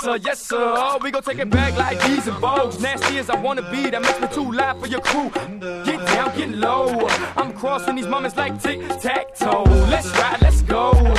sir, yes sir. Oh, we gon' take it back like these and Vogues. Nasty as I wanna be, that makes me too loud for your crew. Get down, get low. I'm crossing these moments like tic-tac-toe. Let's ride, let's go.